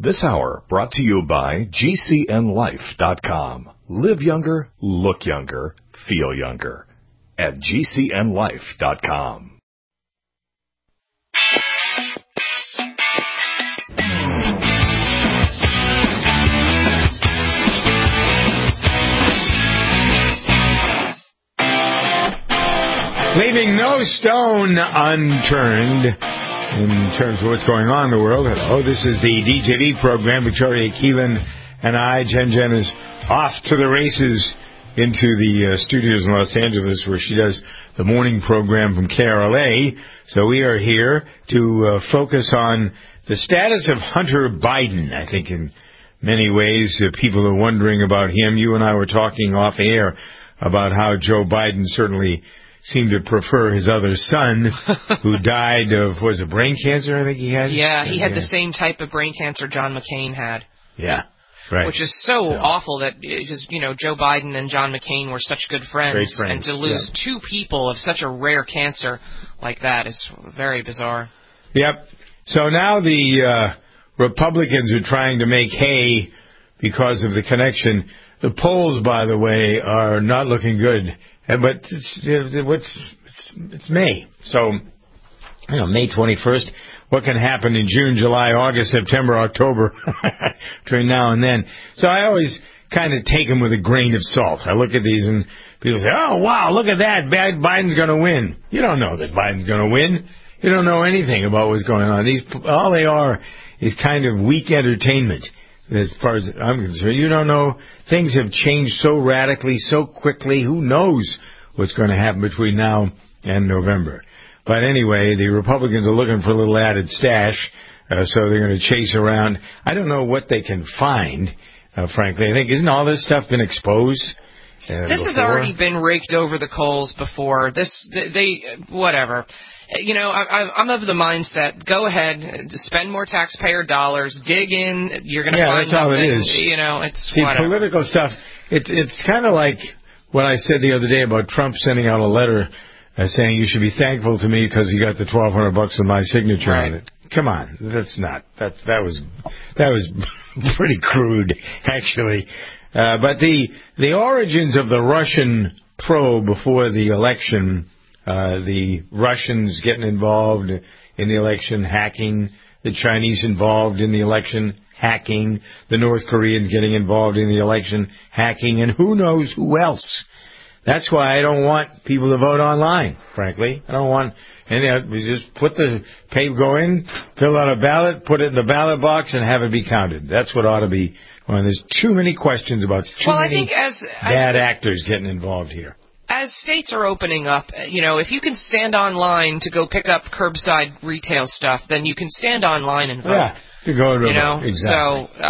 This hour brought to you by GCNLife.com. Live younger, look younger, feel younger. At GCNLife.com. Leaving no stone unturned in terms of what's going on in the world. Hello, this is the DJV program. Victoria Keelan and I, Jen is off to the races into the studios in Los Angeles where she does the morning program from KRLA. So we are here to focus on the status of Hunter Biden. I think in many ways people are wondering about him. You and I were talking off air about how Joe Biden certainly seemed to prefer his other son, who died of, was it brain cancer, I think he had? Yeah, he had the same type of brain cancer John McCain had. Yeah, right. Which is so awful that, because, you know, Joe Biden and John McCain were such good friends. Great friends. And to lose two people of such a rare cancer like that is very bizarre. Yep. So now the Republicans are trying to make hay because of the connection. The polls, by the way, are not looking good. But it's May. So, you know, May 21st, what can happen in June, July, August, September, October, between now and then. So I always kind of take them with a grain of salt. I look at these and people say, oh, wow, look at that. Biden's going to win. You don't know that Biden's going to win. You don't know anything about what's going on. All they are is kind of weak entertainment. As far as I'm concerned, you don't know. Things have changed so radically, so quickly. Who knows what's going to happen between now and November? But anyway, the Republicans are looking for a little added stash, so they're going to chase around. I don't know what they can find, frankly. I think, isn't all this stuff been exposed? This has already been raked over the coals before. Whatever. You know, I'm of the mindset, go ahead, spend more taxpayer dollars, dig in, you're going to find that's all nothing. it is. You know, it's whatever. Political stuff, it's kind of like what I said the other day about Trump sending out a letter saying you should be thankful to me because you got the $1,200 of my signature on it. Come on, that was pretty crude, actually. But the origins of the Russian probe before the election, the Russians getting involved in the election, hacking, the Chinese involved in the election, hacking, the North Koreans getting involved in the election, hacking, and who knows who else. That's why I don't want people to vote online, frankly. I don't want, and we just go in, fill out a ballot, put it in the ballot box, and have it be counted. That's what ought to be going on. There's too many questions about many bad actors getting involved here. As states are opening up, you know, if you can stand online to go pick up curbside retail stuff, then you can stand online and vote. Yeah, to go to vote. Exactly. So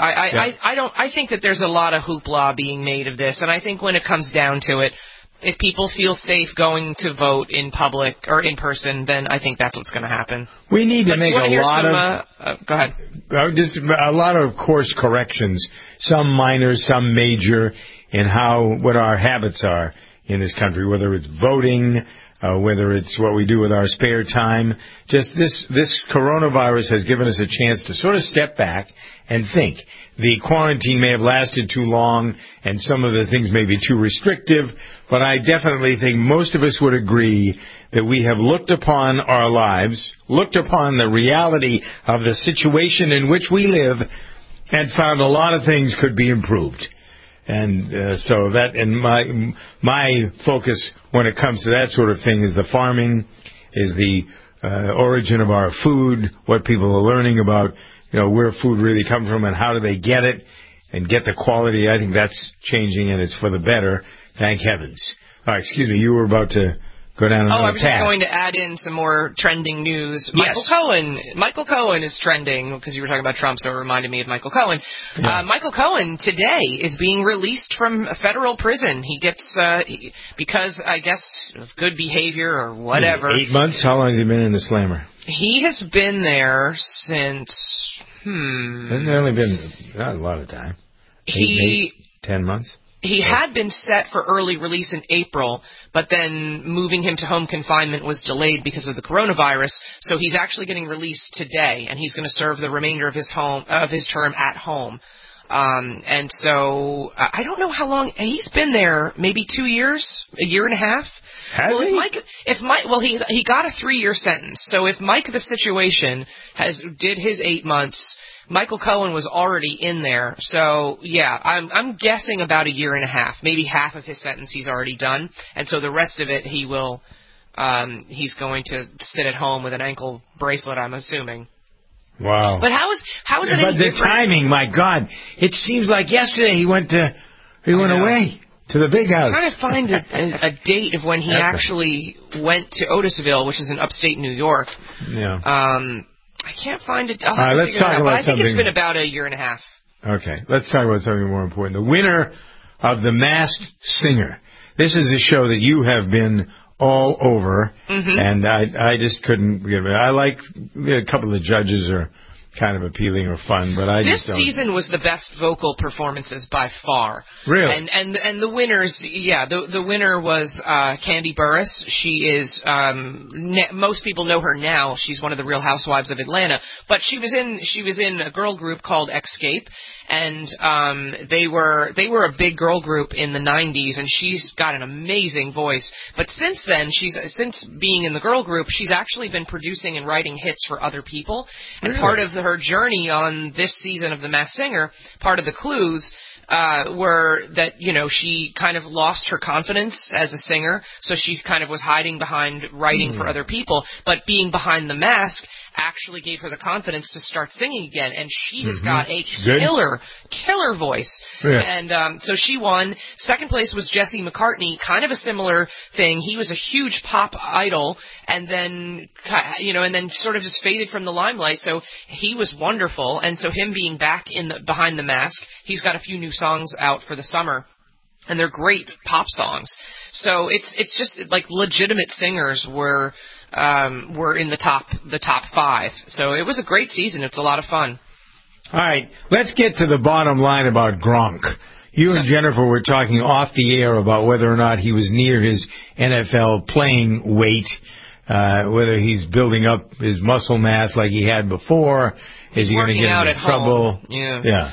I think that there's a lot of hoopla being made of this, and I think when it comes down to it, if people feel safe going to vote in public or in person, then I think that's what's going to happen. We need to make a lot of go ahead. Just a lot of course corrections, some minor, some major, in what our habits are in this country, whether it's voting, whether it's what we do with our spare time. Just this coronavirus has given us a chance to sort of step back and think. The quarantine may have lasted too long, and some of the things may be too restrictive, but I definitely think most of us would agree that we have looked upon our lives, looked upon the reality of the situation in which we live, and found a lot of things could be improved. And so that, and my focus when it comes to that sort of thing is the farming, is the origin of our food, what people are learning about, you know, where food really comes from and how do they get it and get the quality. I think that's changing and it's for the better. Thank heavens. All right, excuse me, you were about to go down another path. I was just going to add in some more trending news. Yes. Michael Cohen is trending, because you were talking about Trump, so it reminded me of Michael Cohen. Yeah. Michael Cohen today is being released from a federal prison. He gets, because, I guess, of good behavior or whatever. 8 months? How long has he been in the slammer? He has been there since, Hasn't it only been, not a lot of time. 10 months? He had been set for early release in April, but then moving him to home confinement was delayed because of the coronavirus. So he's actually getting released today, and he's going to serve the remainder of his term at home. And so I don't know how long he's been there. Maybe 2 years, a year and a half. Has he? He got a 3-year sentence. So if Mike the Situation did his 8 months. Michael Cohen was already in there, so yeah, I'm guessing about a year and a half, maybe half of his sentence he's already done, and so the rest of it he's going to sit at home with an ankle bracelet, I'm assuming. Wow. But how is it any different? But the timing, my God, it seems like yesterday he went away to the big house. I'm trying to find a date of when he actually went to Otisville, which is in upstate New York. Yeah. I can't find it. All right, let's talk about something. I think it's been about a year and a half. Okay, let's talk about something more important. The winner of The Masked Singer. This is a show that you have been all over, and I just couldn't give it. I like a couple of the judges are kind of appealing or fun, but I just don't. This season was the best vocal performances by far. Really? And the winners, the winner was Candy Burris. She is most people know her now. She's one of the Real Housewives of Atlanta, but she was in a girl group called Xscape. And they were a big girl group in the 90s, and she's got an amazing voice. But since then, since being in the girl group, she's actually been producing and writing hits for other people. And really? Part of her journey on this season of The Masked Singer, part of the clues were that, she kind of lost her confidence as a singer, so she kind of was hiding behind writing for other people. But being behind the mask actually gave her the confidence to start singing again, and she has got a killer voice. Yeah. And so she won. Second place was Jesse McCartney, kind of a similar thing. He was a huge pop idol, and then sort of just faded from the limelight. So he was wonderful, and so him being back behind the mask, he's got a few new songs out for the summer, and they're great pop songs. So it's just like legitimate singers were in the top 5. So it was a great season. It's a lot of fun. All right, let's get to the bottom line about Gronk. You and Jennifer were talking off the air about whether or not he was near his NFL playing weight, whether he's building up his muscle mass like he had before. Is he going to get into trouble? Yeah.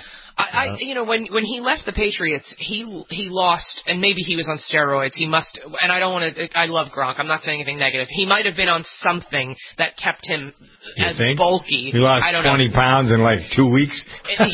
When he left the Patriots, he lost, and maybe he was on steroids. He must, and I love Gronk. I'm not saying anything negative. He might have been on something that kept him bulky. He lost 20 pounds in like 2 weeks.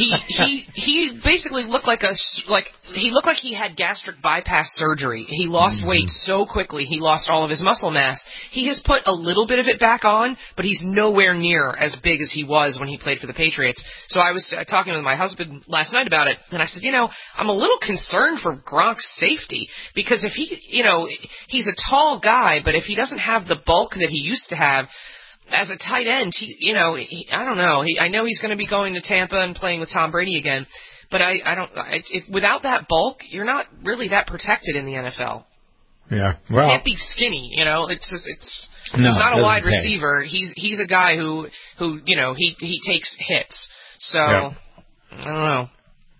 He basically looked like he had gastric bypass surgery. He lost weight so quickly. He lost all of his muscle mass. He has put a little bit of it back on, but he's nowhere near as big as he was when he played for the Patriots. So I was talking with my husband last night about it, and I said, I'm a little concerned for Gronk's safety, because if he's a tall guy, but if he doesn't have the bulk that he used to have as a tight end, I don't know. I know he's going to be going to Tampa and playing with Tom Brady again, but without that bulk, you're not really that protected in the NFL. Yeah, well, you can't be skinny. He's not a wide receiver. He's a guy who he takes hits. So. Yeah. I don't know.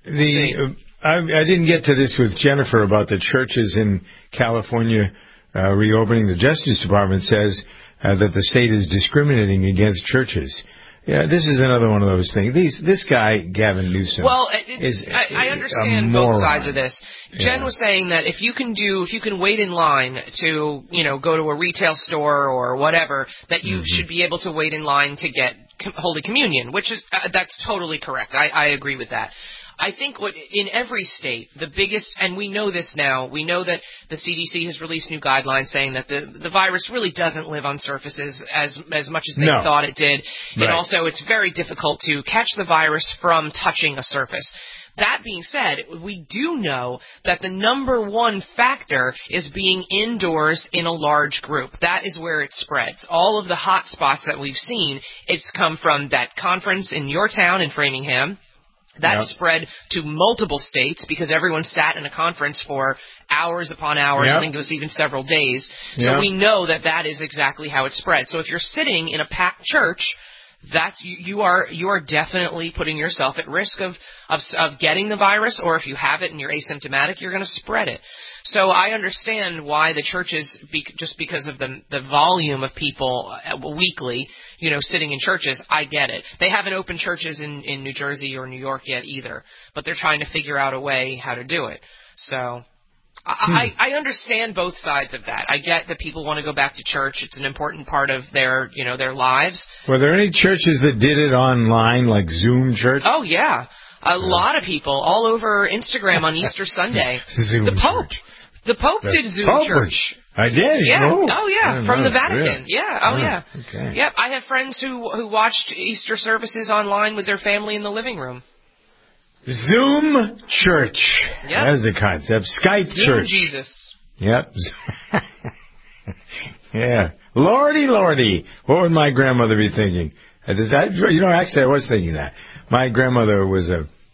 I didn't get to this with Jennifer about the churches in California reopening. The Justice Department says that the state is discriminating against churches. Yeah, this is another one of those things. This guy, Gavin Newsom. Well, I understand both sides of this. Jen was saying that if you can wait in line to, go to a retail store or whatever, that you should be able to wait in line to get Holy Communion, which is that's totally correct. I agree with that. I think in every state, the biggest, and we know this now, we know that the CDC has released new guidelines saying that the virus really doesn't live on surfaces as much as they thought it did. Right. And also it's very difficult to catch the virus from touching a surface. That being said, we do know that the number one factor is being indoors in a large group. That is where it spreads. All of the hot spots that we've seen, it's come from that conference in your town in Framingham. That spread to multiple states because everyone sat in a conference for hours upon hours. I think it was even several days. So we know that is exactly how it spread. So if you're sitting in a packed church, that's you are definitely putting yourself at risk of getting the virus, or if you have it and you're asymptomatic, you're going to spread it. So I understand why the churches, just because of the volume of people weekly, sitting in churches, I get it. They haven't opened churches in New Jersey or New York yet either, but they're trying to figure out a way how to do it. So I understand both sides of that. I get that people want to go back to church. It's an important part of their lives. Were there any churches that did it online, like Zoom church? Oh, yeah. A lot of people all over Instagram on Easter Sunday. Zoom the Pope. church. The Pope did Zoom church. I did? Yeah. Oh yeah. From the Vatican. Really? Yeah. Oh, yeah. Okay. Yep. I have friends who watched Easter services online with their family in the living room. Zoom church. Yep. That's the concept. Skype Zoom church. Jesus. Yep. Yeah. Lordy. What would my grandmother be thinking? Actually, I was thinking that. My grandmother was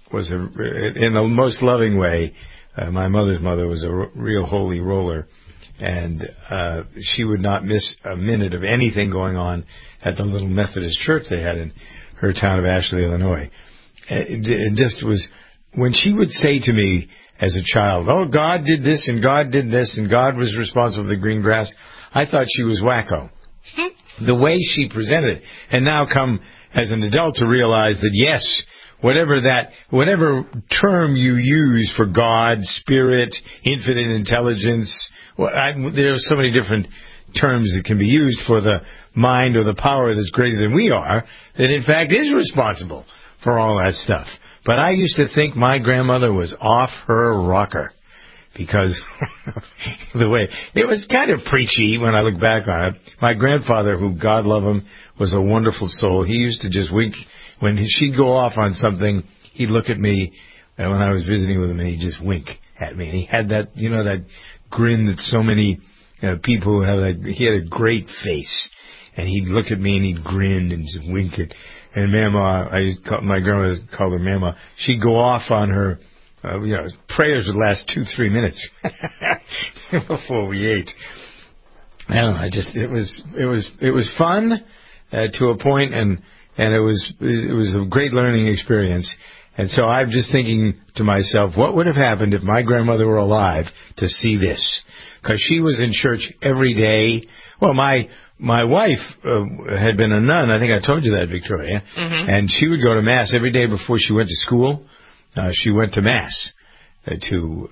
in the most loving way. My mother's mother was a real holy roller, and she would not miss a minute of anything going on at the little Methodist church they had in her town of Ashley, Illinois. It just was, when she would say to me as a child, "Oh, God did this, and God did this, and God was responsible for the green grass," I thought she was wacko. The way she presented it. And now come as an adult to realize that, yes, whatever term you use for God, spirit, infinite intelligence, there are so many different terms that can be used for the mind or the power that's greater than we are, that in fact is responsible for all that stuff. But I used to think my grandmother was off her rocker, because the way it was kind of preachy when I look back on it. My grandfather, who, God love him, was a wonderful soul. He used to just wink. When she'd go off on something, he'd look at me, and when I was visiting with him, and he'd just wink at me. And he had that, that grin that so many people have. He had a great face, and he'd look at me and he'd grin and just wink it. And Mama, my grandmother called her Mama. She'd go off on her. Prayers would last 2-3 minutes before we ate. I don't know. It was fun to a point, and it was a great learning experience. And so I'm just thinking to myself, what would have happened if my grandmother were alive to see this? Because she was in church every day. Well, my wife had been a nun. I think I told you that, Victoria. Mm-hmm. And she would go to Mass every day before she went to school. She went to Mass to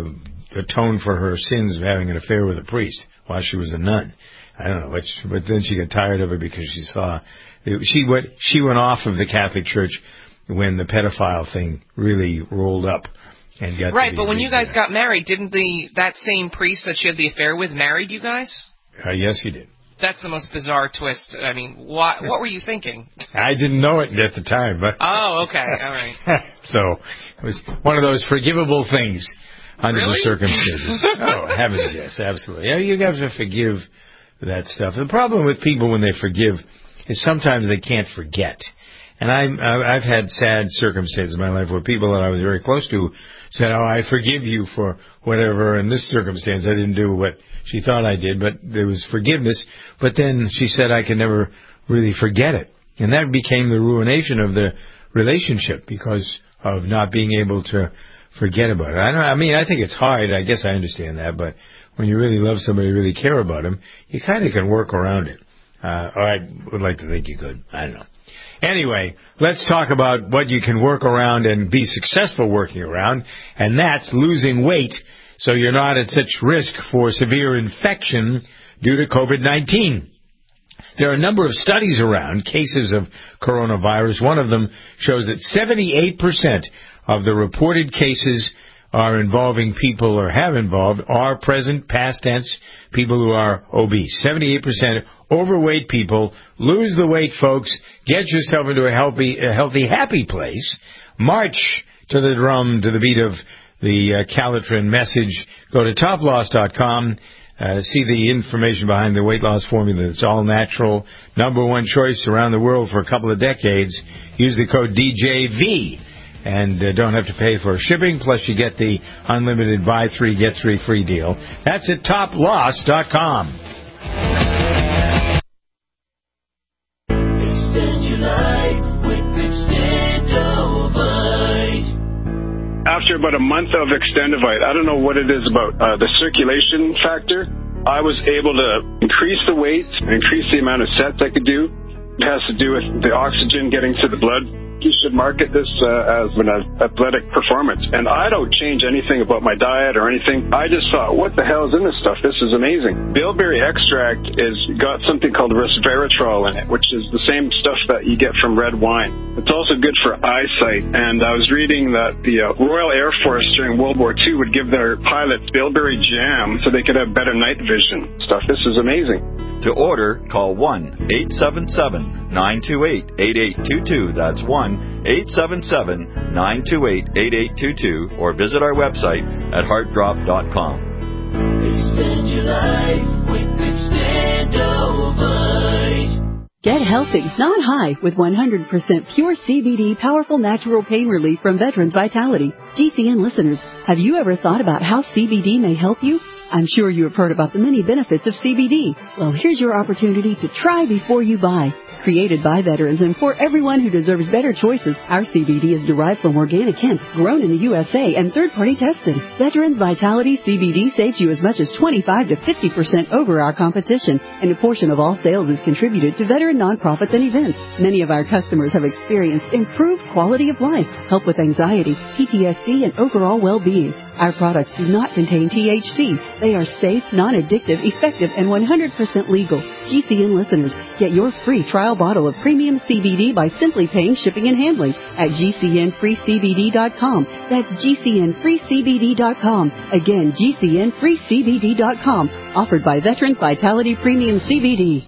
atone for her sins of having an affair with a priest while she was a nun. I don't know, but then she got tired of it because she saw she went off of the Catholic Church when the pedophile thing really rolled up and got right. But when you guys got married, didn't that same priest that she had the affair with married you guys? Yes, he did. That's the most bizarre twist. I mean, what were you thinking? I didn't know it at the time, but oh, okay, all right. So it was one of those forgivable things under the circumstances. Oh, heavens, yes, absolutely. Yeah, you have to forgive that stuff. The problem with people when they forgive is sometimes they can't forget. And I've had sad circumstances in my life where people that I was very close to said, "Oh, I forgive you for whatever. In this circumstance, I didn't do what she thought I did, but there was forgiveness." But then she said I could never really forget it. And that became the ruination of the relationship because of not being able to forget about it. I think it's hard. I guess I understand that. But when you really love somebody, really care about them, you kind of can work around it. Or I would like to think you could. I don't know. Anyway, let's talk about what you can work around and be successful working around, and that's losing weight so you're not at such risk for severe infection due to COVID-19. There are a number of studies around cases of coronavirus. One of them shows that 78% of the reported cases are involving people or have involved are present, past tense, people who are obese. 78% overweight people. Lose the weight, folks. Get yourself into a healthy, happy place. March to the drum, to the beat of the Calitrin message. Go to toploss.com. See the information behind the weight loss formula. It's all natural. Number one choice around the world for a couple of decades. Use the code DJV. And don't have to pay for shipping, plus you get the unlimited buy 3, get 3 free deal. That's at toploss.com. Extend your after about a month of Extendivite, I don't know what it is about the circulation factor, I was able to increase the weight, increase the amount of sets I could do. It has to do with the oxygen getting to the blood. You should market this as an athletic performance. And I don't change anything about my diet or anything. I just thought, what the hell is in this stuff? This is amazing. Bilberry extract is got something called resveratrol in it, which is the same stuff that you get from red wine. It's also good for eyesight. And I was reading that the Royal Air Force during World War II would give their pilots bilberry jam so they could have better night vision stuff. This is amazing. To order, call 1-877-928-8822. That's 1-877-928-8822. Or visit our website at heartdrop.com. Extend your life with Extendovite. Get healthy, not high, with 100% pure CBD powerful natural pain relief from Veterans Vitality. GCN listeners, have you ever thought about how CBD may help you? I'm sure you have heard about the many benefits of CBD. Well, here's your opportunity to try before you buy. Created by veterans and for everyone who deserves better choices, our CBD is derived from organic hemp, grown in the USA, and third-party tested. Veterans Vitality CBD saves you as much as 25 to 50% over our competition, and a portion of all sales is contributed to veteran nonprofits and events. Many of our customers have experienced improved quality of life, help with anxiety, PTSD, and overall well-being. Our products do not contain THC. They are safe, non-addictive, effective, and 100% legal. GCN listeners, get your free trial bottle of premium CBD by simply paying shipping and handling at GCNFreeCBD.com. That's GCNFreeCBD.com. Again, GCNFreeCBD.com. Offered by Veterans Vitality Premium CBD.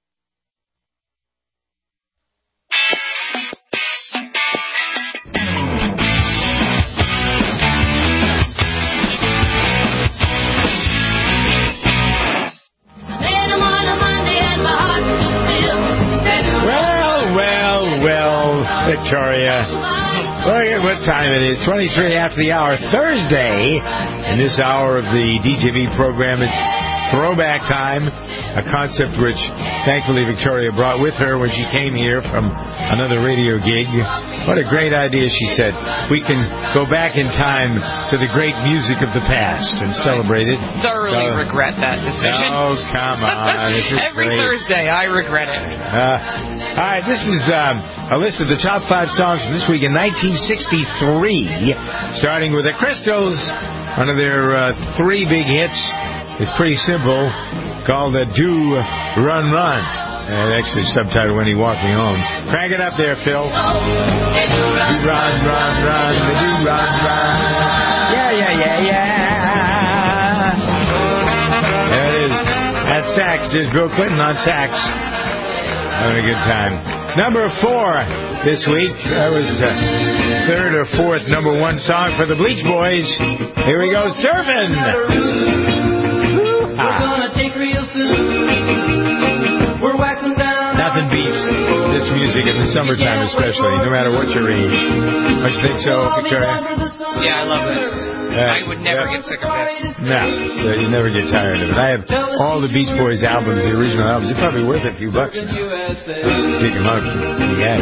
Victoria. Look at what time it is. 23 after the hour. Thursday. In this hour of the DJV program, it's throwback time. A concept which, thankfully, Victoria brought with her when she came here from another radio gig. What a great idea, she said. We can go back in time to the great music of the past and celebrate it. Thoroughly regret that decision. Oh, come on. Every great. Thursday, I regret it. All right, this is a list of the top 5 songs from this week in 1963, starting with the Crystals, one of their 3 big hits. It's pretty simple, called the Do Run Run. And actually subtitled When He Walked Me Home. Crank it up there, Phil. Do run, run, run, the do run, run. Yeah, yeah, yeah, yeah. There it is. At sax, there's Bill Clinton on sax. Having a good time. Number 4 this week. That was third or fourth number 1 song for the Bleach Boys. Here we go, Surfin'. We're gonna take real soon. We're waxing down. Nothing beats this music in the summertime, especially, no matter what your age. Don't you think so, Victoria? Yeah, I love this. I would never get sick of this. No, so you never get tired of it. I have all the Beach Boys albums, the original albums. They're probably worth a few bucks now. Pick them up. Yeah.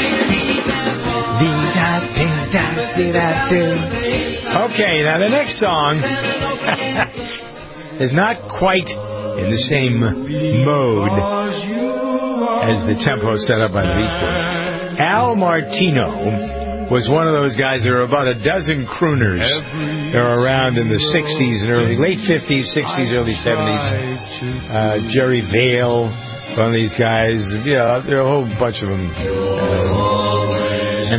Okay, now the next song is not quite in the same mode as the tempo set up by the Beach Boys. Al Martino was one of those guys. There were about a dozen crooners that were around in the 60s and late 50s, 60s, early 70s. Jerry Vale, one of these guys. Yeah, there are a whole bunch of them. And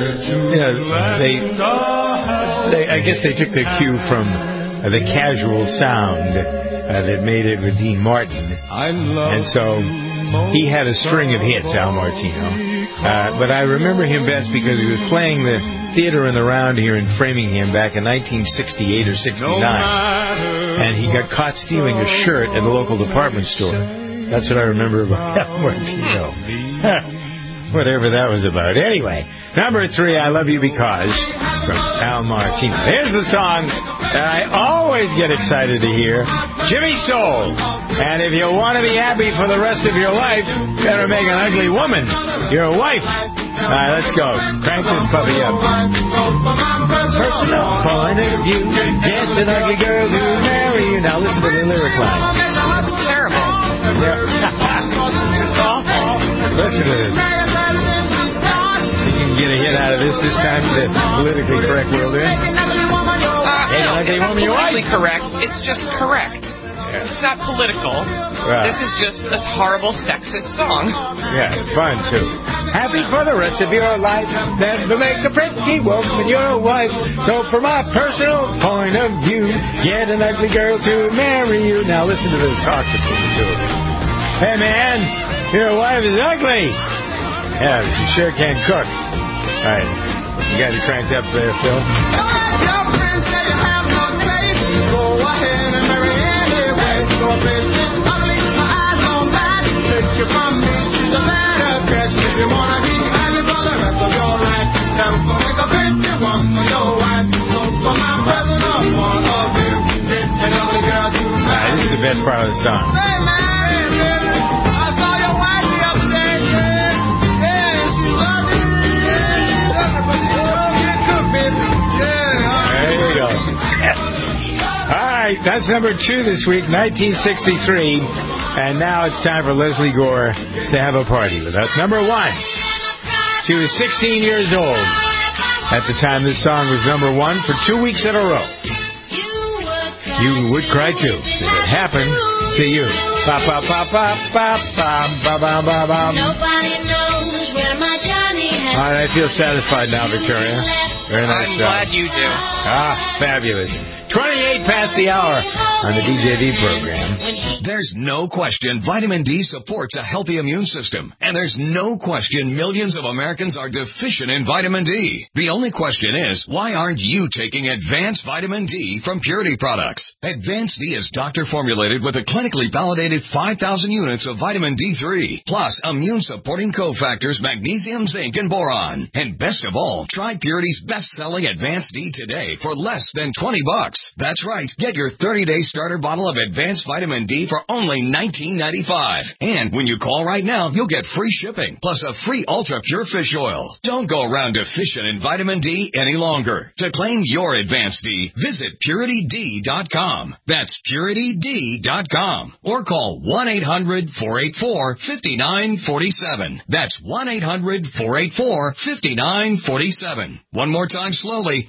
I guess they took their cue from the casual sound that made it with Dean Martin. And so he had a string of hits, Al Martino. But I remember him best because he was playing the theater in the round here in Framingham back in 1968 or 69. And he got caught stealing a shirt at a local department store. That's what I remember about Al Martino. Whatever that was about. Anyway, number 3, I Love You Because, from Al Martino. Here's the song that I always get excited to hear, Jimmy Soul. And if you want to be happy for the rest of your life, better make an ugly woman your wife. All right, let's go. Crank this puppy up. Personal of you. Get an ugly girl to marry you. Now listen to the lyric line. It's terrible. Yeah. It's awful. Listen to this. You can get a hit out of this time in the politically correct world, eh? No, it's not politically correct. It's just correct. Yeah. It's not political. Right. This is just a horrible sexist song. Yeah, fun, too. Happy for the rest of your life. Never make a pretty woman your wife. So from my personal point of view, get an ugly girl to marry you. Now listen to the talk between the two of them. Hey, man, your wife is ugly. Yeah, she sure can cook. All right. You got it cranked up there, Phil? This is the best part of the song. There you go. All right, that's number 2 this week, 1963. And now it's time for Leslie Gore to have a party with us. Number 1. She was 16 years old at the time this song was number 1 for 2 weeks in a row. You would cry too if it happened to you. Ba ba ba ba ba ba ba ba ba ba. Nobody knows where my Johnny has. All right, I feel satisfied now, Victoria. Very nice I'm job. glad you do. Fabulous. 28 past the hour on the DJD program. There's no question vitamin D supports a healthy immune system. And there's no question millions of Americans are deficient in vitamin D. The only question is, why aren't you taking Advanced Vitamin D from Purity Products? Advanced D is doctor-formulated with a clinically validated 5,000 units of vitamin D3, plus immune-supporting cofactors magnesium, zinc, and boron. And best of all, try Purity's best-selling Advanced D today for less than $20. That's right. Get your 30-day starter bottle of Advanced Vitamin D for only $19.95. And when you call right now, you'll get free shipping, plus a free Ultra Pure Fish Oil. Don't go around deficient in vitamin D any longer. To claim your Advanced D, visit PurityD.com. That's PurityD.com. Or call 1-800-484-5947. That's 1-800-484-5947. One more time slowly.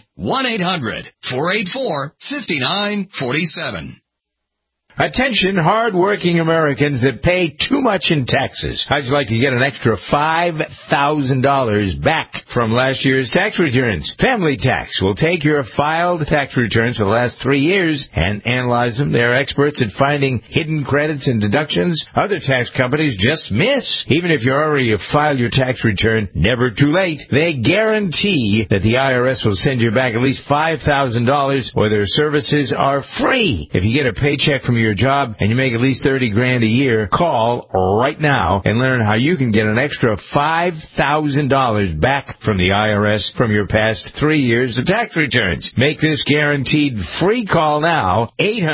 1-800-484-5947. Attention, hard-working Americans that pay too much in taxes. How'd you like to get an extra $5,000 back from last year's tax returns? Family Tax will take your filed tax returns for the last 3 years and analyze them. They're experts at finding hidden credits and deductions other tax companies just miss. Even if you already filed your tax return, never too late. They guarantee that the IRS will send you back at least $5,000 or their services are free. If you get a paycheck from your job and you make at least $30,000 a year, call right now and learn how you can get an extra $5,000 back from the IRS from your past 3 years of tax returns. Make this guaranteed free call now,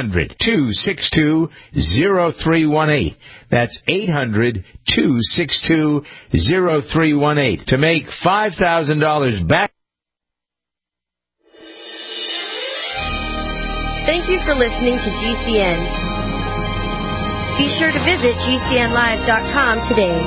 800-262-0318. That's 800-262-0318 to make $5,000 back. Thank you for listening to GCN. Be sure to visit GCNlive.com today.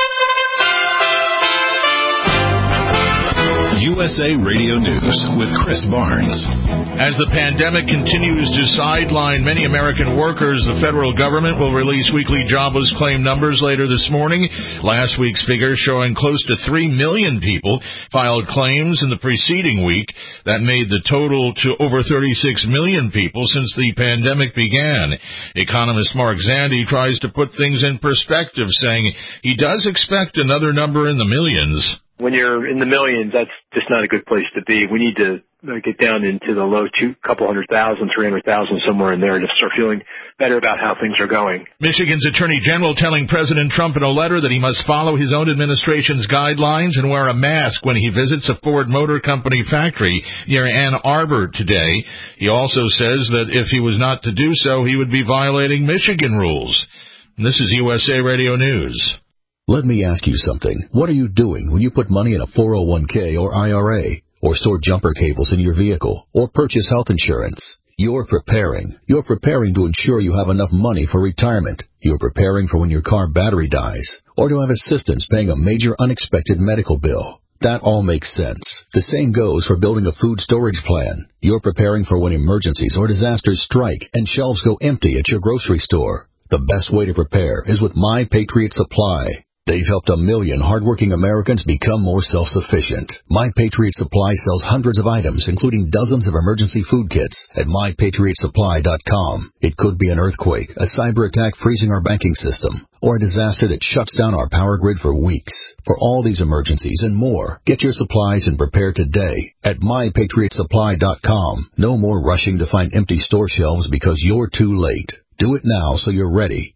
USA Radio News with Chris Barnes. As the pandemic continues to sideline many American workers, the federal government will release weekly jobless claim numbers later this morning. Last week's figures showing close to 3 million people filed claims in the preceding week. That made the total to over 36 million people since the pandemic began. Economist Mark Zandi tries to put things in perspective, saying he does expect another number in the millions. When you're in the millions, that's just not a good place to be. We need to get down into the low couple 100,000, 300,000, somewhere in there to start feeling better about how things are going. Michigan's Attorney General telling President Trump in a letter that he must follow his own administration's guidelines and wear a mask when he visits a Ford Motor Company factory near Ann Arbor today. He also says that if he was not to do so, he would be violating Michigan rules. And this is USA Radio News. Let me ask you something. What are you doing when you put money in a 401k or IRA? or store jumper cables in your vehicle, or purchase health insurance. You're preparing. You're preparing to ensure you have enough money for retirement. You're preparing for when your car battery dies, or to have assistance paying a major unexpected medical bill. That all makes sense. The same goes for building a food storage plan. You're preparing for when emergencies or disasters strike and shelves go empty at your grocery store. The best way to prepare is with My Patriot Supply. They've helped 1 million hardworking Americans become more self-sufficient. My Patriot Supply sells hundreds of items, including dozens of emergency food kits at MyPatriotSupply.com. It could be an earthquake, a cyber attack freezing our banking system, or a disaster that shuts down our power grid for weeks. For all these emergencies and more, get your supplies and prepare today at MyPatriotSupply.com. No more rushing to find empty store shelves because you're too late. Do it now so you're ready.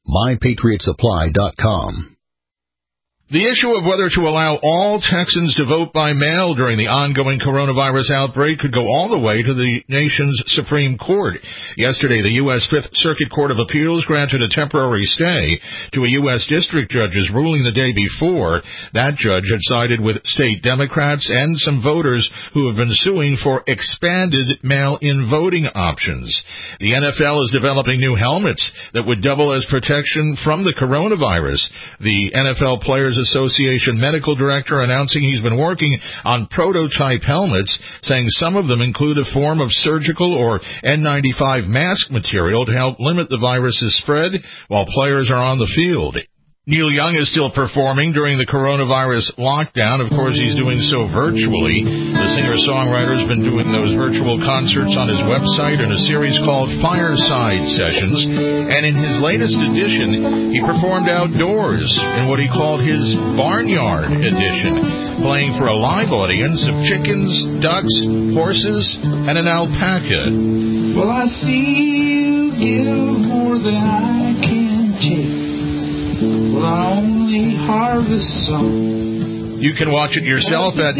MyPatriotSupply.com. The issue of whether to allow all Texans to vote by mail during the ongoing coronavirus outbreak could go all the way to the nation's Supreme Court. Yesterday, the U.S. Fifth Circuit Court of Appeals granted a temporary stay to a U.S. district judge's ruling the day before. That judge had sided with state Democrats and some voters who have been suing for expanded mail-in voting options. The NFL is developing new helmets that would double as protection from the coronavirus. The NFL Players Association medical director announcing he's been working on prototype helmets, saying some of them include a form of surgical or N95 mask material to help limit the virus's spread while players are on the field. Neil Young is still performing during the coronavirus lockdown. Of course, he's doing so virtually. The singer-songwriter has been doing those virtual concerts on his website in a series called Fireside Sessions. And in his latest edition, he performed outdoors in what he called his Barnyard Edition, playing for a live audience of chickens, ducks, horses, and an alpaca. Well, I see you give more than I can take. Well, I only harvest some. You can watch it yourself at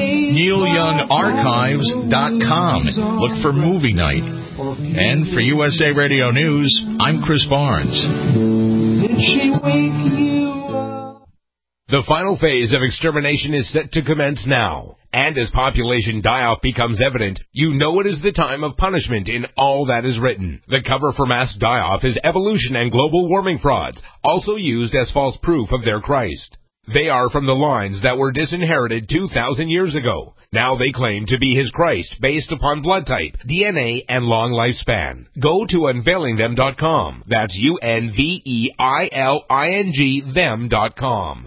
NeilYoungArchives.com. Look for Movie Night. And for USA Radio News, I'm Chris Barnes. Did she wake you up? The final phase of extermination is set to commence now. And as population die-off becomes evident, you know it is the time of punishment in all that is written. The cover for mass die-off is evolution and global warming frauds, also used as false proof of their Christ. They are from the lines that were disinherited 2,000 years ago. Now they claim to be his Christ based upon blood type, DNA, and long lifespan. Go to unveilingthem.com. That's UNVEILING them.com.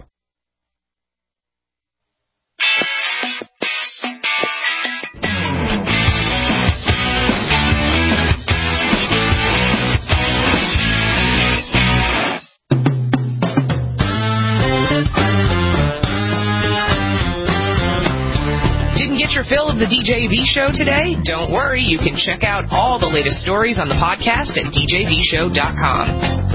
Get your fill of the DJ V Show today? Don't worry, you can check out all the latest stories on the podcast at djvshow.com.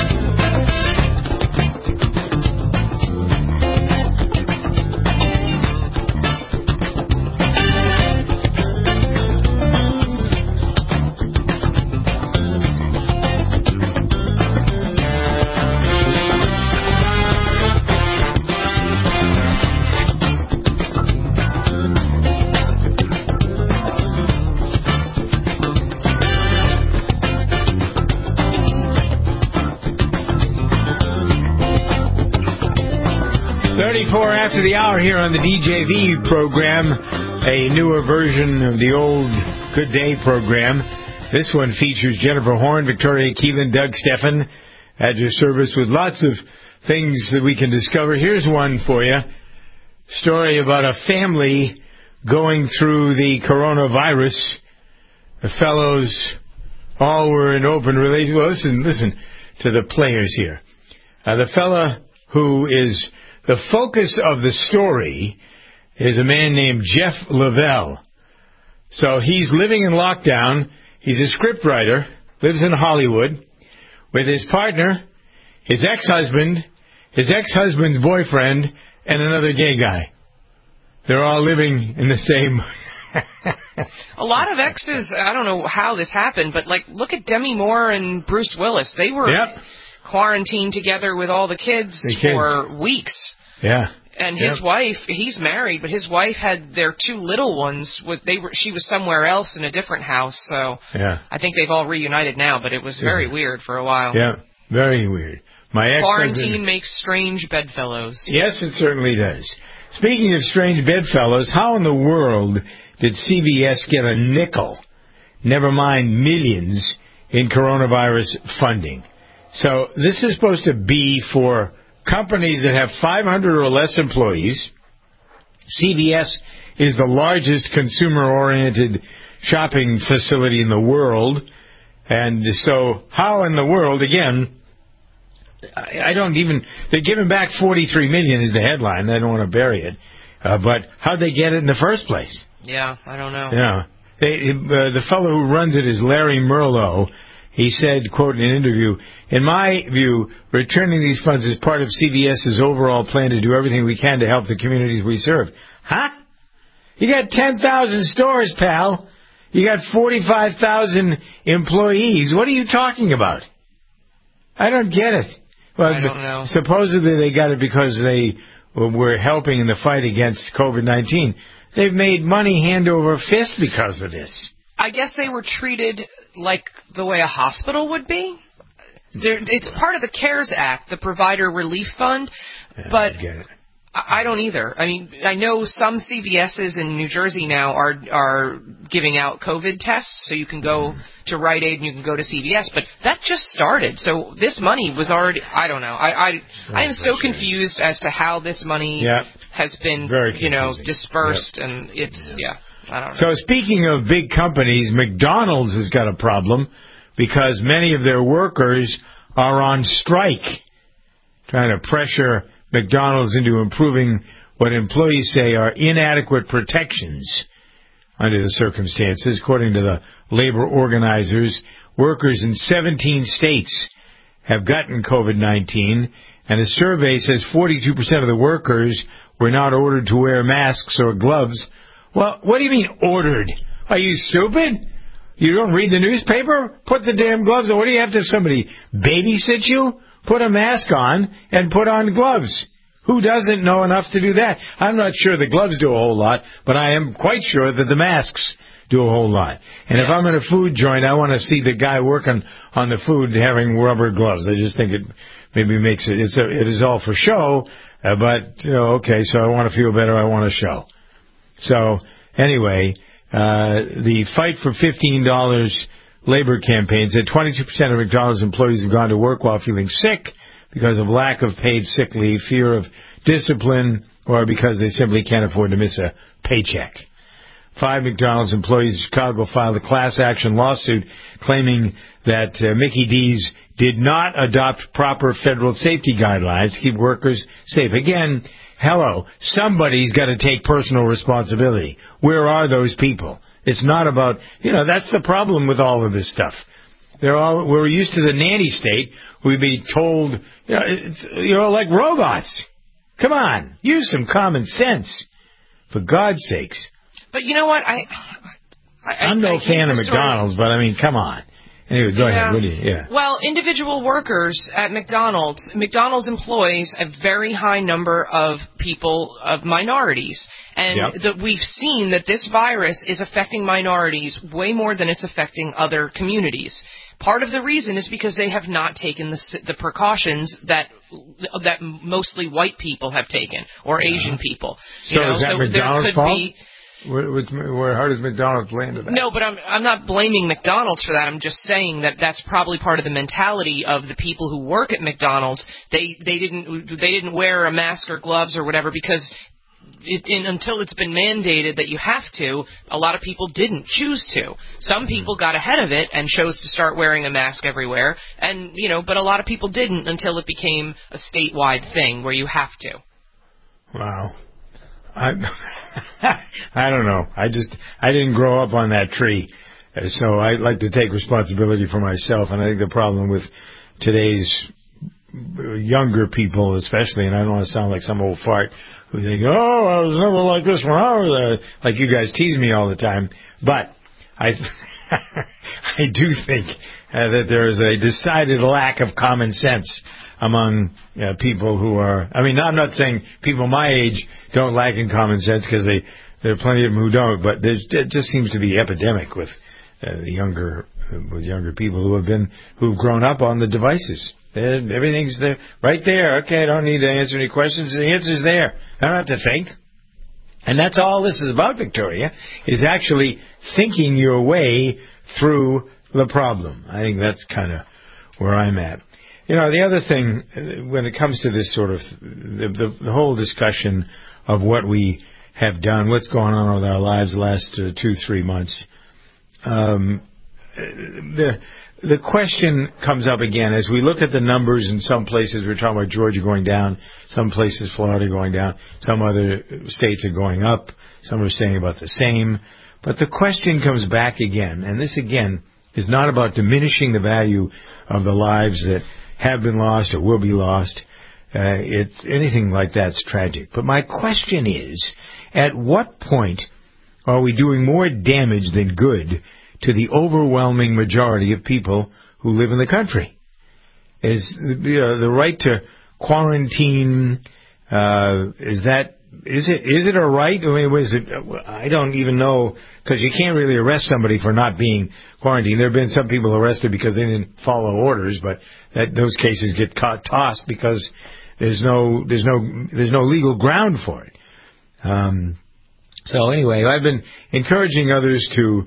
After the hour here on the DJV program, a newer version of the old Good Day program. This one features Jennifer Horn, Victoria Keelan, Doug Steffen at your service with lots of things that we can discover. Here's one for you. Story about a family going through the coronavirus. The fellows all were in open relationship. Well, listen to the players here. The fella who is the focus of the story is a man named Jeff Lavelle. So he's living in lockdown. He's a scriptwriter, lives in Hollywood with his partner, his ex-husband, his ex-husband's boyfriend, and another gay guy. They're all living in the same... A lot of exes, I don't know how this happened, but look at Demi Moore and Bruce Willis. They were quarantined together with all the kids for weeks. Yeah. And his wife, he's married, but his wife had their 2 little ones. She was somewhere else in a different house, so I think they've all reunited now, but it was very weird for a while. Yeah, very weird. My Quarantine makes strange bedfellows. Yes, it certainly does. Speaking of strange bedfellows, how in the world did CVS get a nickel, never mind millions, in coronavirus funding? So this is supposed to be for companies that have 500 or less employees. CVS is the largest consumer-oriented shopping facility in the world. And so how in the world, again, they're giving back $43 million is the headline. I don't want to bury it. But how'd they get it in the first place? Yeah, I don't know. Yeah. The fellow who runs it is Larry Merlo. He said, quote, in an interview, "In my view, returning these funds is part of CVS's overall plan to do everything we can to help the communities we serve." Huh? You got 10,000 stores, pal. You got 45,000 employees. What are you talking about? I don't get it. Well, I don't know. Supposedly they got it because they were helping in the fight against COVID-19. They've made money hand over fist because of this. I guess they were treated like the way a hospital would be. It's part of the CARES Act, the Provider Relief Fund, but I don't either. I mean, I know some CVS's in New Jersey now are giving out COVID tests, so you can go to Rite Aid and you can go to CVS, but that just started. So this money was already, I don't know. I am so confused as to how this money has been, dispersed, and it's, I don't know. So speaking of big companies, McDonald's has got a problem because many of their workers are on strike, trying to pressure McDonald's into improving what employees say are inadequate protections under the circumstances. According to the labor organizers, workers in 17 states have gotten COVID-19, and a survey says 42% of the workers were not ordered to wear masks or gloves. Well, what do you mean ordered? Are you stupid? You don't read the newspaper? Put the damn gloves on. What do you have to have somebody babysit you? Put a mask on and put on gloves. Who doesn't know enough to do that? I'm not sure the gloves do a whole lot, but I am quite sure that the masks do a whole lot. And if I'm in a food joint, I want to see the guy working on the food having rubber gloves. I just think it maybe makes it, it is all for show, but, okay, so I want to feel better, I want to show. So, anyway, the Fight for $15 labor campaign said 22% of McDonald's employees have gone to work while feeling sick because of lack of paid sick leave, fear of discipline, or because they simply can't afford to miss a paycheck. 5 McDonald's employees in Chicago filed a class action lawsuit claiming that Mickey D's did not adopt proper federal safety guidelines to keep workers safe. Again, hello, somebody's got to take personal responsibility. Where are those people? It's not about, that's the problem with all of this stuff. We're used to the nanny state. We'd be told, like robots. Come on, use some common sense, for God's sakes. But you know what? I'm no fan of McDonald's, but I mean, come on. Anyway, go ahead. What do you, Well, individual workers at McDonald's employs a very high number of people, of minorities. And we've seen that this virus is affecting minorities way more than it's affecting other communities. Part of the reason is because they have not taken the precautions that mostly white people have taken, or Asian people. So is that McDonald's fault? How does McDonald's blame that? No, but I'm not blaming McDonald's for that. I'm just saying that that's probably part of the mentality of the people who work at McDonald's. They didn't wear a mask or gloves or whatever because until it's been mandated that you have to, a lot of people didn't choose to. Some people got ahead of it and chose to start wearing a mask everywhere, and but a lot of people didn't until it became a statewide thing where you have to. Wow. I don't know. I didn't grow up on that tree, so I like to take responsibility for myself. And I think the problem with today's younger people, especially, and I don't want to sound like some old fart who think, "Oh, I was never like this when I was like you guys tease me all the time." But I do think that there is a decided lack of common sense among people who are, I mean, I'm not saying people my age don't lack in common sense, because there are plenty of them who don't, but it just seems to be epidemic with younger people who've grown up on the devices. Everything's there, right there. Okay, I don't need to answer any questions. The answer's there. I don't have to think. And that's all this is about, Victoria, is actually thinking your way through the problem. I think that's kind of where I'm at. The other thing, when it comes to this sort of, the whole discussion of what we have done, what's going on with our lives the last 2-3 months, the question comes up again as we look at the numbers. In some places, we're talking about Georgia going down, some places Florida going down, some other states are going up, some are staying about the same. But the question comes back again, and this again is not about diminishing the value of the lives that have been lost or will be lost. It's anything like that's tragic. But my question is, at what point are we doing more damage than good to the overwhelming majority of people who live in the country? Is the right to quarantine, is it a right? I mean, I don't even know, because you can't really arrest somebody for not being quarantined. There have been some people arrested because they didn't follow orders, but those cases get tossed because there's no legal ground for it. So anyway, I've been encouraging others to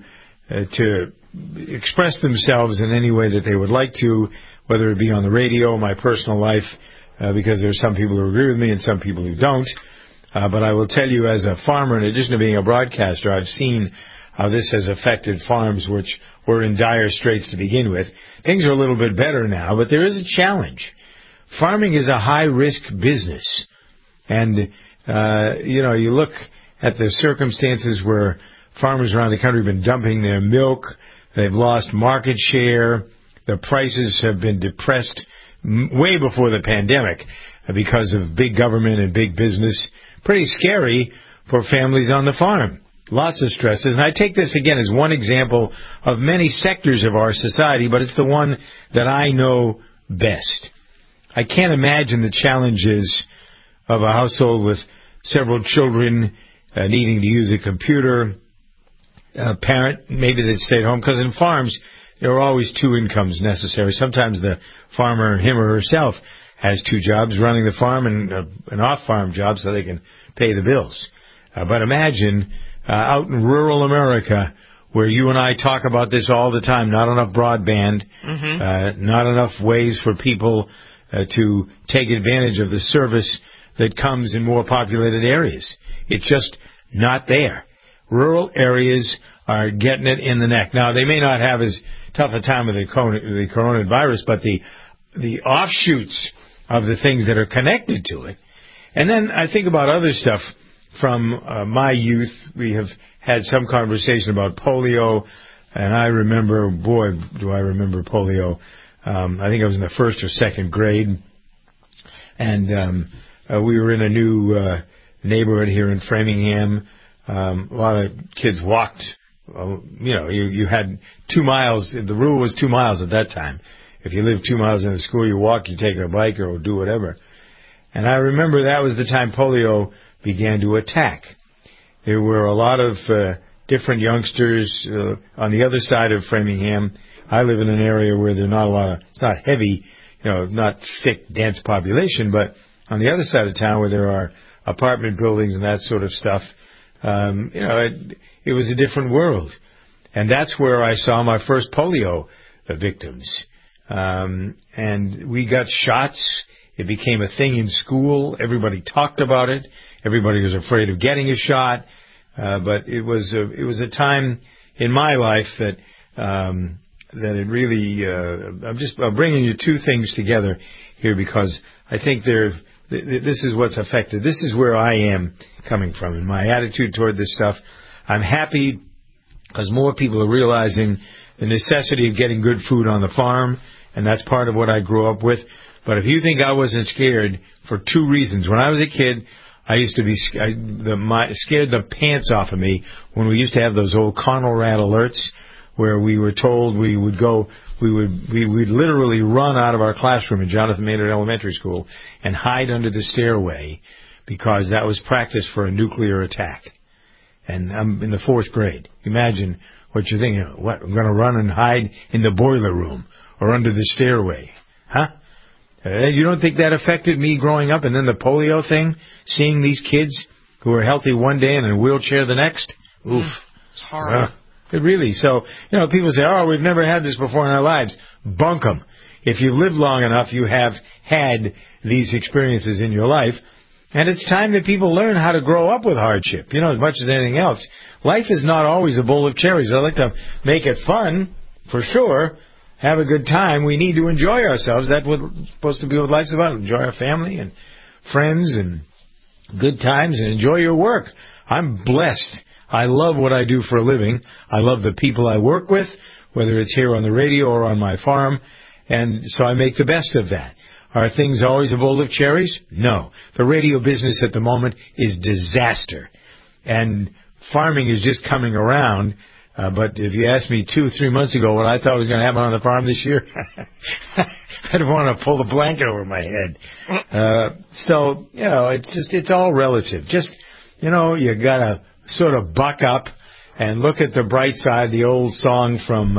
express themselves in any way that they would like to, whether it be on the radio, my personal life, because there's some people who agree with me and some people who don't. But I will tell you, as a farmer, in addition to being a broadcaster, I've seen how this has affected farms which were in dire straits to begin with. Things are a little bit better now, but there is a challenge. Farming is a high-risk business. And, you look at the circumstances where farmers around the country have been dumping their milk. They've lost market share. The prices have been depressed way before the pandemic because of big government and big business. Pretty scary for families on the farm. Lots of stresses. And I take this, again, as one example of many sectors of our society, but it's the one that I know best. I can't imagine the challenges of a household with several children needing to use a computer. A parent, maybe they'd stay at home, because in farms there are always two incomes necessary. Sometimes the farmer, him or herself, has two jobs, running the farm and an off-farm job so they can pay the bills. But imagine out in rural America, where you and I talk about this all the time, not enough broadband, not enough ways for people to take advantage of the service that comes in more populated areas. It's just not there. Rural areas are getting it in the neck. Now, they may not have as tough a time with the coronavirus, but the offshoots of the things that are connected to it. And then I think about other stuff from my youth. We have had some conversation about polio, and I remember, boy, do I remember polio. I think I was in the first or second grade, and we were in a new neighborhood here in Framingham. A lot of kids walked. You had 2 miles. The rule was 2 miles at that time. If you lived 2 miles in the school, you walk, you take a bike, or do whatever. And I remember that was the time polio began to attack. There were a lot of different youngsters on the other side of Framingham. I live in an area where there's not a lot of, it's not heavy, not thick, dense population, but on the other side of town where there are apartment buildings and that sort of stuff, it was a different world. And that's where I saw my first polio victims. And we got shots. It became a thing in school. Everybody talked about it. Everybody was afraid of getting a shot. But it was a time in my life that it really, I'm bringing you two things together here because I think this is what's affected. This is where I am coming from in my attitude toward this stuff. I'm happy because more people are realizing the necessity of getting good food on the farm, and that's part of what I grew up with. But if you think I wasn't scared for two reasons. When I was a kid, I used to be scared the pants off of me when we used to have those old Conelrad alerts where we were told we would literally run out of our classroom in Jonathan Maynard Elementary School and hide under the stairway because that was practice for a nuclear attack. And I'm in the 4th grade. Imagine what you're thinking. What, I'm going to run and hide in the boiler room or under the stairway. Huh? You don't think that affected me growing up? And then the polio thing, seeing these kids who are healthy one day and in a wheelchair the next? Oof. It's horrible. It really. So, people say, oh, we've never had this before in our lives. Bunk 'em. If you've lived long enough, you have had these experiences in your life. And it's time that people learn how to grow up with hardship, as much as anything else. Life is not always a bowl of cherries. I like to make it fun, for sure. Have a good time. We need to enjoy ourselves. That's what's supposed to be what life's about. Enjoy our family and friends and good times and enjoy your work. I'm blessed. I love what I do for a living. I love the people I work with, whether it's here on the radio or on my farm. And so I make the best of that. Are things always a bowl of cherries? No. The radio business at the moment is disaster. And farming is just coming around. But if you asked me 2 or 3 months ago what I thought was going to happen on the farm this year, I'd want to pull the blanket over my head. So, it's all relative. Just, you got to sort of buck up and look at the bright side. The old song from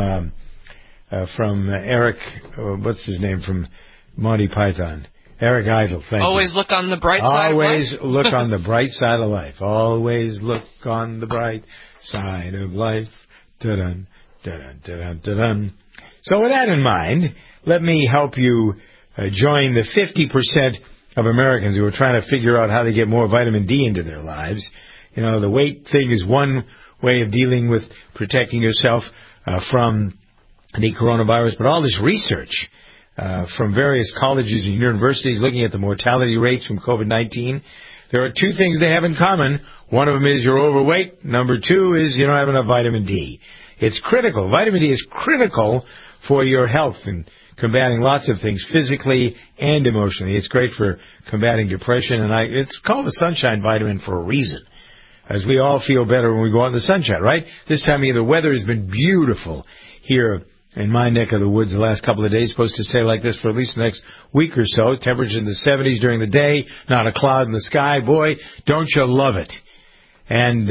Eric, what's his name, from Monty Python. Eric Idle, thank you. Always look on the bright side of life. Always look on the bright side of life. Always look on the bright side of life. Da-dun, da-dun, da-dun, da-dun. So with that in mind, let me help you join the 50% of Americans who are trying to figure out how to get more vitamin D into their lives. The weight thing is one way of dealing with protecting yourself from the coronavirus, but all this research from various colleges and universities looking at the mortality rates from COVID-19, there are 2 things they have in common. One of them is you're overweight. Number 2 is you don't have enough vitamin D. It's critical. Vitamin D is critical for your health and combating lots of things physically and emotionally. It's great for combating depression, and it's called the sunshine vitamin for a reason, as we all feel better when we go out in the sunshine, right? This time of year, the weather has been beautiful here in my neck of the woods the last couple of days. Supposed to stay like this for at least the next week or so. Temperature in the 70s during the day, not a cloud in the sky. Boy, don't you love it. And,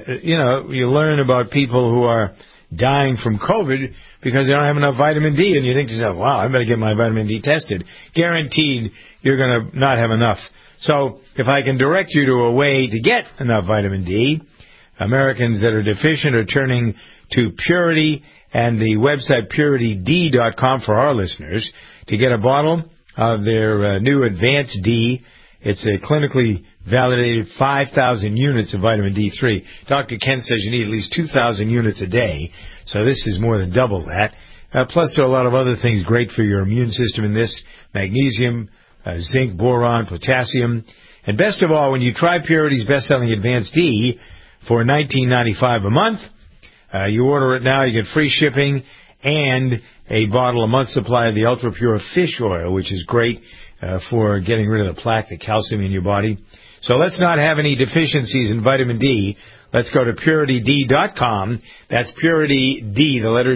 you learn about people who are dying from COVID because they don't have enough vitamin D. And you think to yourself, wow, I better get my vitamin D tested. Guaranteed you're going to not have enough. So if I can direct you to a way to get enough vitamin D, Americans that are deficient are turning to Purity and the website PurityD.com for our listeners to get a bottle of their new Advanced D. It's a clinically validated 5,000 units of vitamin D3. Dr. Ken says you need at least 2,000 units a day, so this is more than double that. Plus, there are a lot of other things great for your immune system in this: magnesium, zinc, boron, potassium. And best of all, when you try Purity's best-selling Advanced D for $19.95 a month, you order it now, you get free shipping and a bottle a month supply of the Ultra Pure Fish Oil, which is great for getting rid of the plaque, the calcium in your body. So let's not have any deficiencies in vitamin D. Let's go to PurityD.com. That's PurityD, the letter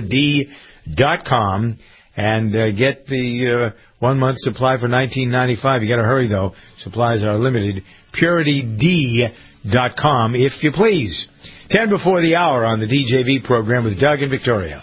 D.com, and get the 1 month supply for $19.95. You got to hurry, though. Supplies are limited. PurityD.com, if you please. 10 before the hour on the DJV program with Doug and Victoria.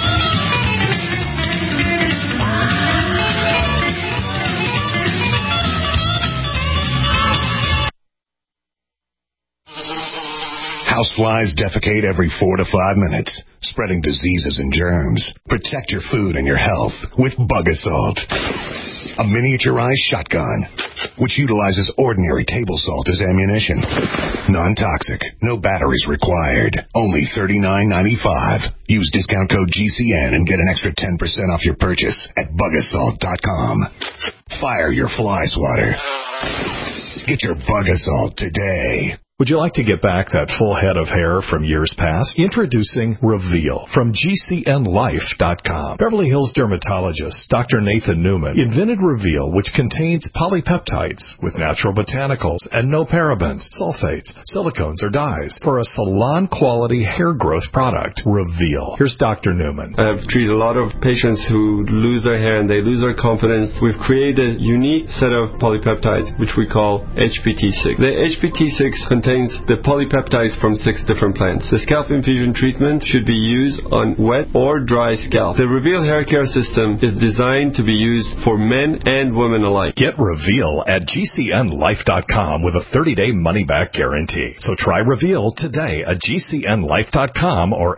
Houseflies defecate every 4 to 5 minutes, spreading diseases and germs. Protect your food and your health with Bug Assault, a miniaturized shotgun which utilizes ordinary table salt as ammunition. Non-toxic, no batteries required. Only $39.95. Use discount code GCN and get an extra 10% off your purchase at bugassault.com. Fire your fly swatter. Get your Bug Assault today. Would you like to get back that full head of hair from years past? Introducing Reveal from GCNLife.com. Beverly Hills dermatologist Dr. Nathan Newman invented Reveal, which contains polypeptides with natural botanicals and no parabens, sulfates, silicones, or dyes for a salon-quality hair growth product. Reveal. Here's Dr. Newman. I've treated a lot of patients who lose their hair and they lose their confidence. We've created a unique set of polypeptides, which we call HPT6. The HPT6 contains the polypeptides from 6 different plants. The scalp infusion treatment should be used on wet or dry scalp. The Reveal hair care system is designed to be used for men and women alike. Get Reveal at GCNLife.com with a 30-day money-back guarantee. So try Reveal today at GCNLife.com or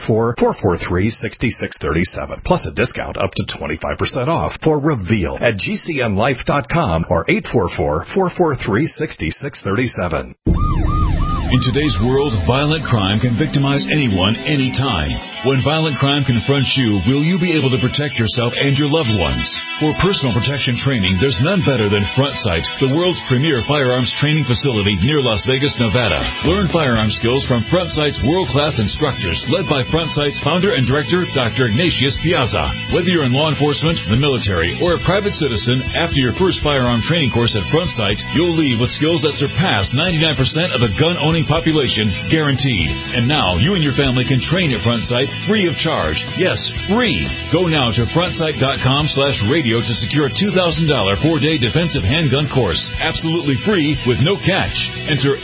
844-443-6637. Plus a discount up to 25% off for Reveal at GCNLife.com or 844-443-6637. In today's world, violent crime can victimize anyone, anytime. When violent crime confronts you, will you be able to protect yourself and your loved ones? For personal protection training, there's none better than Front Sight, the world's premier firearms training facility near Las Vegas, Nevada. Learn firearm skills from Front Sight's world-class instructors, led by Front Sight's founder and director, Dr. Ignatius Piazza. Whether you're in law enforcement, the military, or a private citizen, after your first firearm training course at Front Sight, you'll leave with skills that surpass 99% of the gun-owning population, guaranteed. And now, you and your family can train at Front Sight free of charge. Yes, free. Go now to frontsight.com/radio to secure a $2,000 4-day defensive handgun course. Absolutely free with no catch. Enter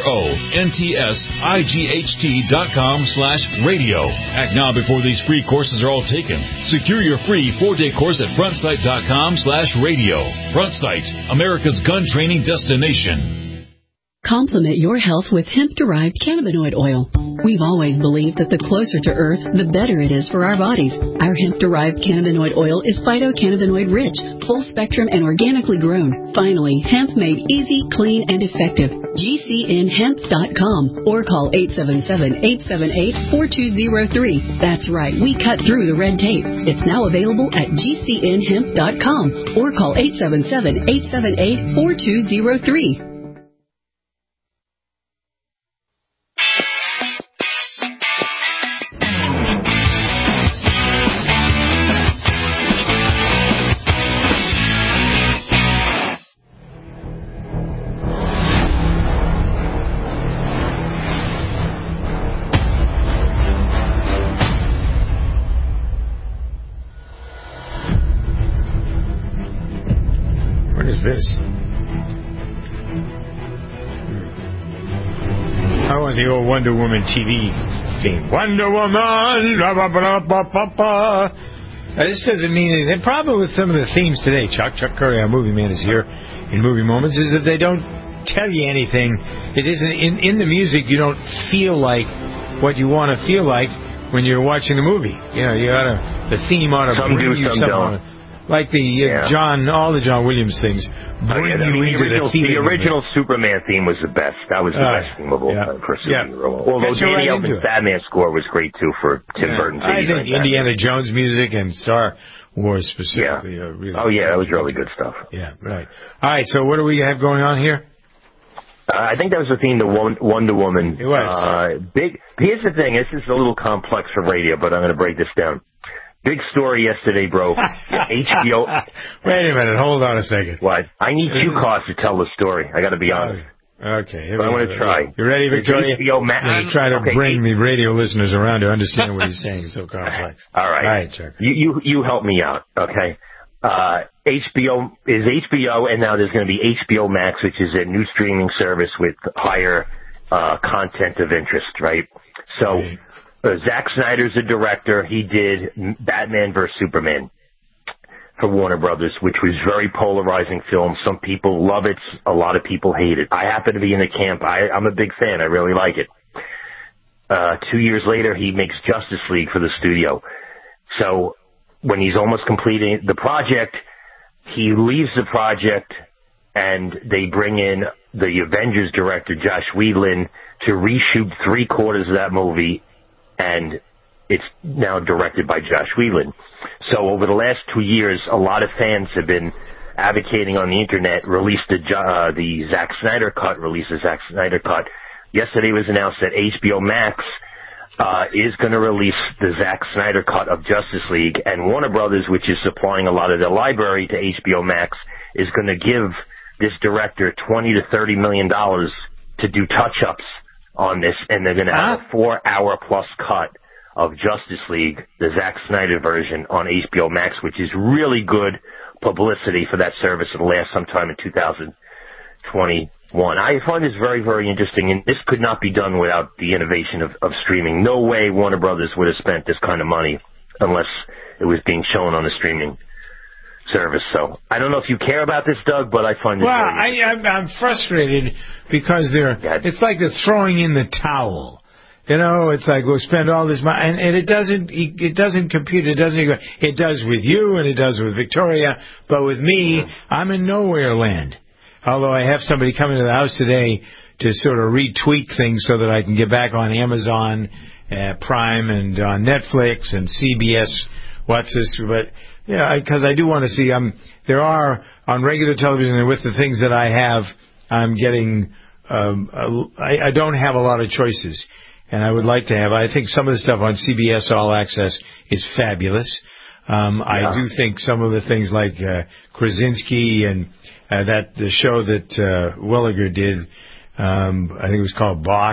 FRONTSIGHT.com/radio. Act now before these free courses are all taken. Secure your free 4-day course at frontsight.com/radio. Front Sight, America's gun training destination. Complement your health with hemp-derived cannabinoid oil. We've always believed that the closer to Earth, the better it is for our bodies. Our hemp-derived cannabinoid oil is phytocannabinoid-rich, full-spectrum, and organically grown. Finally, hemp made easy, clean, and effective. GCNHemp.com or call 877-878-4203. That's right, we cut through the red tape. It's now available at GCNHemp.com or call 877-878-4203. This? I want the old Wonder Woman TV theme. Wonder Woman! Blah, blah, blah, blah, blah, blah. This doesn't mean anything. The problem with some of the themes today, Chuck Curry, our movie man, is here in Movie Moments, is that they don't tell you anything. It isn't in the music. You don't feel like what you want to feel like when you're watching the movie. You know, the theme ought to bring you something. Like all the John Williams things. The original Superman theme was the best. That was the best theme of all time for a superhero. Although Danny Elfman's Batman score was great too for Tim Burton's. I think Indiana Jones music and Star Wars specifically. Really that was really good stuff. Yeah, right. All right, so what do we have going on here? I think that was the theme to Wonder Woman. It was. Here's the thing. This is a little complex for radio, but I'm going to break this down. Big story yesterday, bro. HBO. Wait a minute. Hold on a second. What? I need two cars to tell the story. I got to be honest. Okay. But I'm going to try. You ready, Victoria? HBO I'm trying to bring the radio listeners around to understand what he's saying. It's so complex. All right. All right, Chuck. You help me out, okay? HBO is HBO, and now there's going to be HBO Max, which is a new streaming service with higher content of interest, right? So... Zack Snyder's the director. He did Batman vs. Superman for Warner Brothers, which was very polarizing film. Some people love it. A lot of people hate it. I happen to be in the camp. I'm a big fan. I really like it. 2 years later, he makes Justice League for the studio. So when he's almost completing the project, he leaves the project, and they bring in the Avengers director, Joss Whedon, to reshoot 3/4 of that movie, and it's now directed by Joss Whedon. So over the last 2 years, a lot of fans have been advocating on the internet, release the Zack Snyder cut, yesterday was announced that HBO Max is going to release the Zack Snyder cut of Justice League, and Warner Brothers, which is supplying a lot of their library to HBO Max, is going to give this director $20 to $30 million to do touch-ups on this, and they're going to have a 4-hour-plus cut of Justice League, the Zack Snyder version, on HBO Max, which is really good publicity for that service. It'll last sometime in 2021. I find this very, very interesting, and this could not be done without the innovation of streaming. No way Warner Brothers would have spent this kind of money unless it was being shown on a streaming service. So I don't know if you care about this, Doug, but I find this very interesting. I'm frustrated because it's like they're throwing in the towel. You know, it's like we'll spend all this money, and it doesn't compute. It does with you, and it does with Victoria, but with me, I'm in nowhere land. Although I have somebody coming to the house today to sort of retweak things so that I can get back on Amazon Prime and on Netflix and CBS. What's this? But yeah, because I do want to see. There are on regular television, and with the things that I have, I'm getting. I don't have a lot of choices. And I would like to have. I think some of the stuff on CBS All Access is fabulous. I do think some of the things like Krasinski and the show that Williger did, I think it was called Bosch.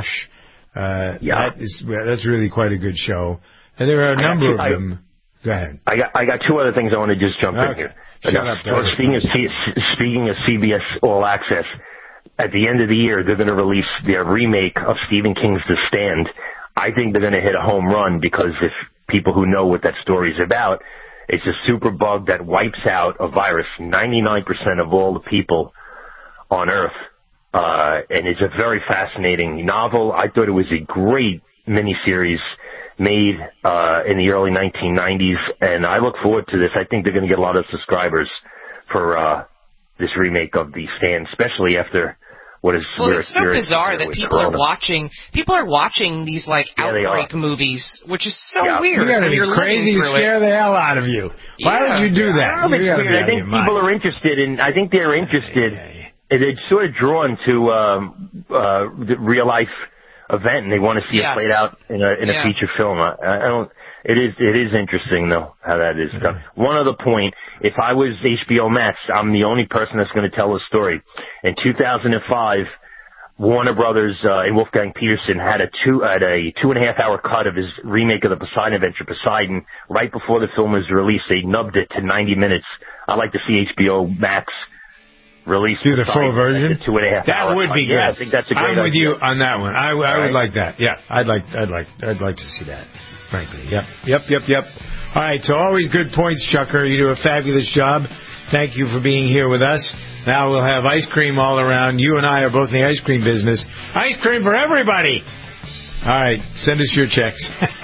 That's really quite a good show. And there are a number of them. Go ahead. I got two other things I want to just jump in here. Speaking of CBS All Access. At the end of the year, they're going to release their remake of Stephen King's The Stand. I think they're going to hit a home run because if people who know what that story is about, it's a super bug that wipes out a virus, 99% of all the people on Earth. And it's a very fascinating novel. I thought it was a great miniseries made in the early 1990s, and I look forward to this. I think they're going to get a lot of subscribers for this remake of The Stand, especially after what is it's so bizarre that people are watching these like outbreak movies, which is so weird. You gotta be crazy to scare the hell out of you. Why would you do that? I think people are interested in. I think they're interested. They're sort of drawn to the real life event, and they want to see it played out in a feature film. I don't. It is interesting though how that is done. One other point: if I was HBO Max, I'm the only person that's going to tell a story. In 2005, Warner Brothers and Wolfgang Peterson had a 2.5 hour cut of his remake of the Poseidon Adventure, Poseidon. Right before the film was released, they nubbed it to 90 minutes. I'd like to see HBO Max release the full version. 2.5 that would be good. Yeah, I think that's a great idea. I'm with you on that one. I would like that. Yeah, I'd like to see that. Frankly, yep. All right, so always good points, Chucker. You do a fabulous job. Thank you for being here with us. Now we'll have ice cream all around. You and I are both in the ice cream business. Ice cream for everybody. All right, send us your checks.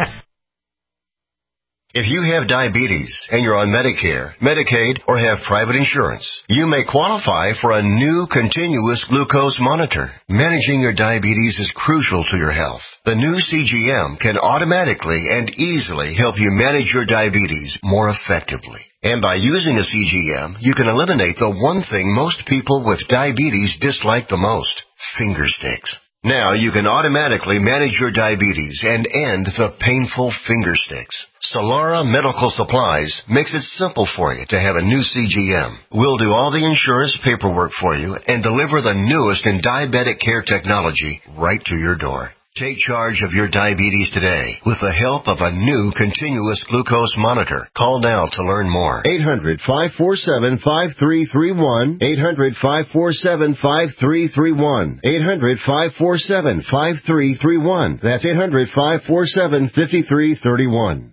If you have diabetes and you're on Medicare, Medicaid, or have private insurance, you may qualify for a new continuous glucose monitor. Managing your diabetes is crucial to your health. The new CGM can automatically and easily help you manage your diabetes more effectively. And by using a CGM, you can eliminate the one thing most people with diabetes dislike the most: finger sticks. Now you can automatically manage your diabetes and end the painful finger sticks. Solara Medical Supplies makes it simple for you to have a new CGM. We'll do all the insurance paperwork for you and deliver the newest in diabetic care technology right to your door. Take charge of your diabetes today with the help of a new continuous glucose monitor. Call now to learn more. 800-547-5331. 800-547-5331. 800-547-5331. That's 800-547-5331.